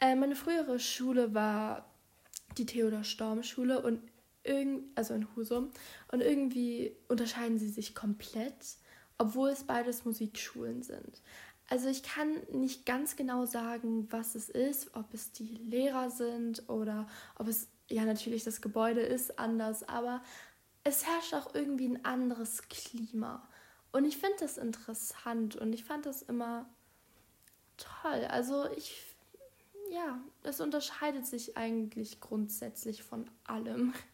Meine frühere Schule war die Theodor-Storm-Schule und also in Husum. Und irgendwie unterscheiden sie sich komplett, obwohl es beides Musikschulen sind. Also ich kann nicht ganz genau sagen, was es ist, ob es die Lehrer sind oder ob es, ja natürlich das Gebäude ist anders, aber es herrscht auch irgendwie ein anderes Klima. Und ich finde das interessant und ich fand das immer toll. Also ja, es unterscheidet sich eigentlich grundsätzlich von allem.